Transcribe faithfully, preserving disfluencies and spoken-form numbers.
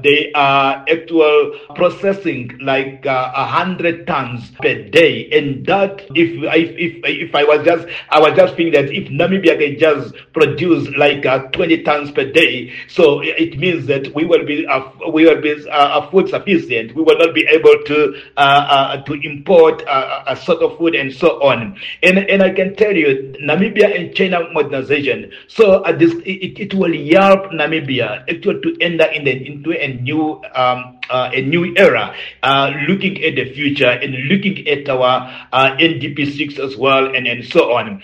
they are actual processing like uh, a hundred tons per day, and that if if if if I was just I was just thinking that if Namibia can just produce like uh, twenty tons per day, so it means that we will be uh, we will be uh, food sufficient. We will not be able to uh, uh, to import uh, a sort of food and so on. And and I can tell you, Namibia and China modernization. So uh, this it, it will help Namibia actually to enter in the, into a new um, uh, a new era, uh, looking at the future and looking at our uh, N D P six as well, and and so on.